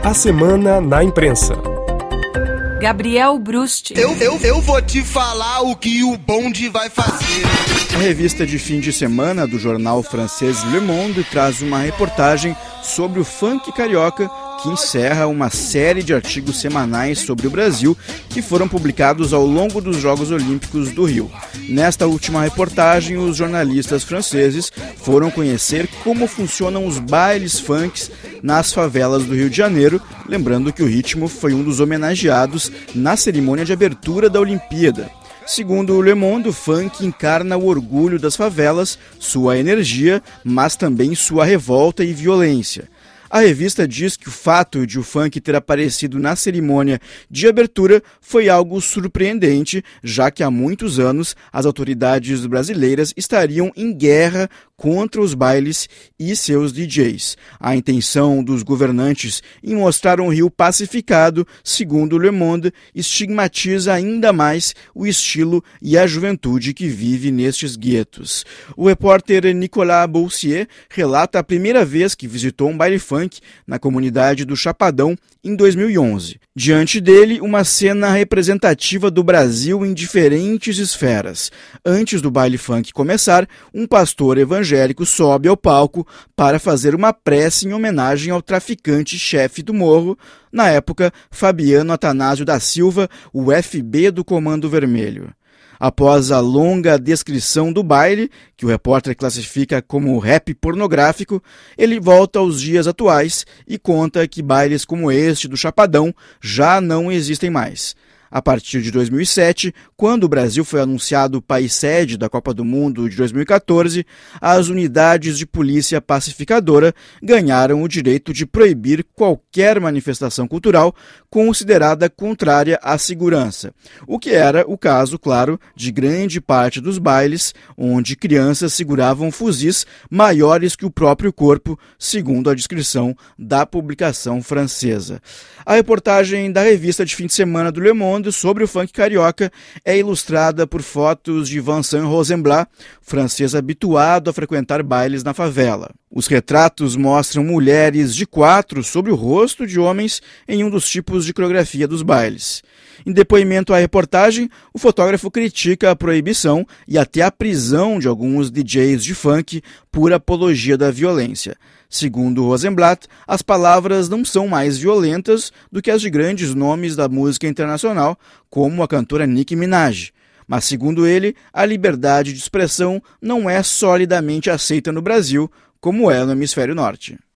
A semana na imprensa. Gabriel Brust. Eu vou te falar o que o bonde vai fazer. A revista de fim de semana do jornal francês Le Monde traz uma reportagem sobre o funk carioca, que encerra uma série de artigos semanais sobre o Brasil que foram publicados ao longo dos Jogos Olímpicos do Rio. Nesta última reportagem, os jornalistas franceses foram conhecer como funcionam os bailes funks nas favelas do Rio de Janeiro, lembrando que o ritmo foi um dos homenageados na cerimônia de abertura da Olimpíada. Segundo o Le Monde, o funk encarna o orgulho das favelas, sua energia, mas também sua revolta e violência. A revista diz que o fato de o funk ter aparecido na cerimônia de abertura foi algo surpreendente, já que há muitos anos as autoridades brasileiras estariam em guerra contra os bailes e seus DJs. A intenção dos governantes em mostrar um Rio pacificado, segundo Le Monde, estigmatiza ainda mais o estilo e a juventude que vive nestes guetos. O repórter Nicolas Boussier relata a primeira vez que visitou um baile funk na comunidade do Chapadão em 2011. Diante dele, uma cena representativa do Brasil em diferentes esferas. Antes do baile funk começar, um pastor evangélico sobe ao palco para fazer uma prece em homenagem ao traficante-chefe do morro, na época, Fabiano Atanásio da Silva, o FB do Comando Vermelho. Após a longa descrição do baile, que o repórter classifica como rap pornográfico, ele volta aos dias atuais e conta que bailes como este do Chapadão já não existem mais. A partir de 2007, quando o Brasil foi anunciado país sede da Copa do Mundo de 2014, as unidades de polícia pacificadora ganharam o direito de proibir qualquer manifestação cultural considerada contrária à segurança, o que era o caso, claro, de grande parte dos bailes, onde crianças seguravam fuzis maiores que o próprio corpo, segundo a descrição da publicação francesa. A reportagem da revista de fim de semana do Le Monde sobre o funk carioca é ilustrada por fotos de Vincent Rosenblatt, francês habituado a frequentar bailes na favela. Os retratos mostram mulheres de quatro sobre o rosto de homens em um dos tipos de coreografia dos bailes. Em depoimento à reportagem, o fotógrafo critica a proibição e até a prisão de alguns DJs de funk por apologia da violência. Segundo Rosenblatt, as palavras não são mais violentas do que as de grandes nomes da música internacional, como a cantora Nicki Minaj. Mas, segundo ele, a liberdade de expressão não é solidamente aceita no Brasil, como é no Hemisfério Norte.